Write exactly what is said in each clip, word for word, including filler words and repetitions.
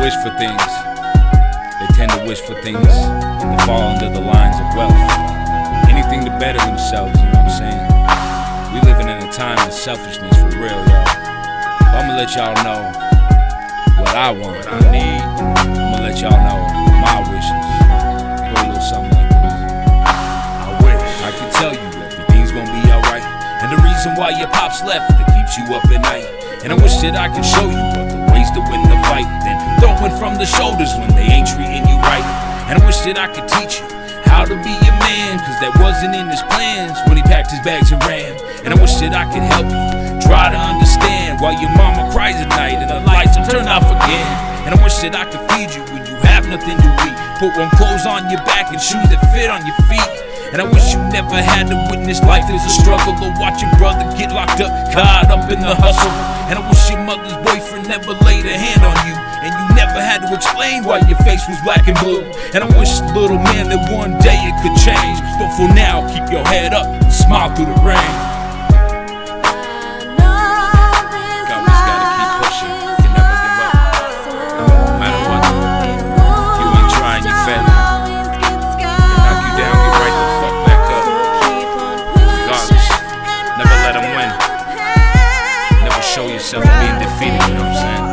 wish for things, they tend to wish for things that fall under the lines of wealth. Anything to better themselves, you know what I'm saying? We living in a time of selfishness for real, y'all. But I'ma let y'all know what I want, what I need. I'ma let y'all know my wishes. Go a little something like this. I wish I could tell you everything's gonna be alright, and the reason why your pops left that keeps you up at night. And I wish that I could show you all the ways to win the fight, then throwing from the shoulders when they ain't treating you right. And I wish that I could teach you how to be a man, cause that wasn't in his plans when he packed his bags and ran. And I wish that I could help you try to understand why your mama cries at night and the lights will turn off again. And I wish that I could feed you when you have nothing to eat, put warm clothes on your back and shoes that fit on your feet. And I wish you never had to witness life as a struggle, or watch your brother get locked up, caught up in the hustle. And I wish your mother's boyfriend never laid a hand on you, and you never had to explain why your face was black and blue. And I wish, little man, that one day it could change. But for now, keep your head up, smile through the rain. Show yourself being defeated, you know what I'm saying?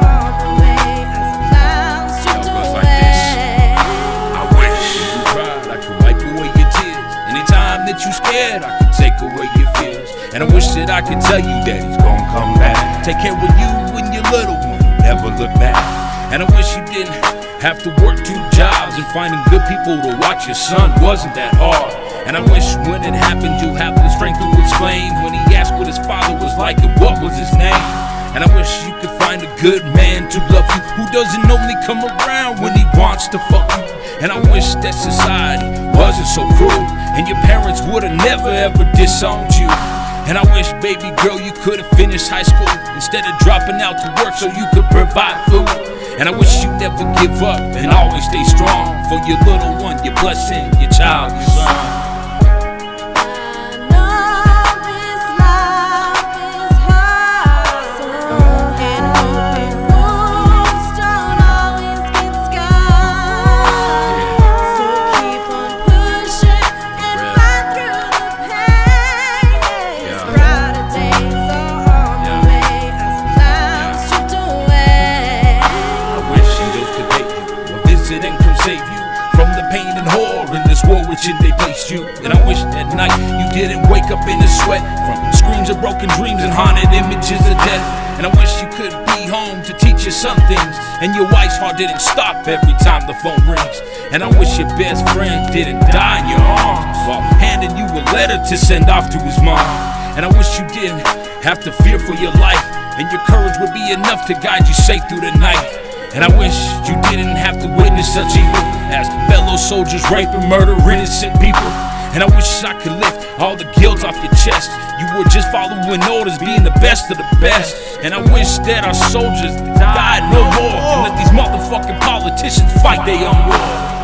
It goes like this. I wish you cried, I could wipe away your tears. Anytime that you scared, I could take away your fears. And I wish that I could tell you that he's gonna come back, take care of you when your little one never look back. And I wish you didn't have to work two jobs, and finding good people to watch your son wasn't that hard. And I wish when it happened you have the strength to explain when he asked what his father was like and what was his name. And I wish you could find a good man to love you, who doesn't only come around when he wants to fuck you. And I wish that society wasn't so cruel, and your parents would've never ever disowned you. And I wish, baby girl, you could've finished high school instead of dropping out to work so you could provide food. And I wish you never give up and always stay strong for your little one, your blessing, your child, your son. And come save you from the pain and horror in this war wherein they placed you. And I wish that night you didn't wake up in a sweat from screams of broken dreams and haunted images of death. And I wish you could be home to teach your son things, and your wife's heart didn't stop every time the phone rings. And I wish your best friend didn't die in your arms while handing you a letter to send off to his mom. And I wish you didn't have to fear for your life, and your courage would be enough to guide you safe through the night. And I wish you didn't have to witness such evil as fellow soldiers rape and murder innocent people. And I wish I could lift all the guilt off your chest. You were just following orders, being the best of the best. And I wish that our soldiers died no more, and let these motherfucking politicians fight their own war.